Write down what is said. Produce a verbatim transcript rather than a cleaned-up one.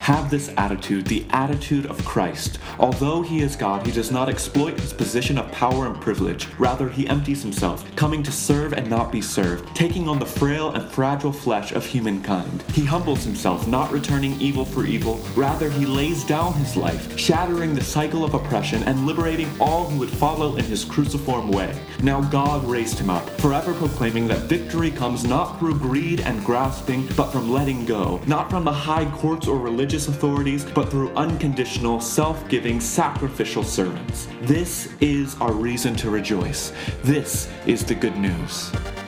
Have this attitude, the attitude of Christ. Although he is God, he does not exploit his position of power and privilege. Rather, he empties himself, coming to serve and not be served, taking on the frail and fragile flesh of humankind. He humbles himself, not returning evil for evil. Rather, he lays down his life, shattering the cycle of oppression and liberating all who would follow in his cruciform way. Now God raised him up, forever proclaiming that victory comes not through greed and grasping, but from letting go, not from the high courts or religious authorities, but through unconditional, self-giving, sacrificial servants. This is our reason to rejoice. This is the good news.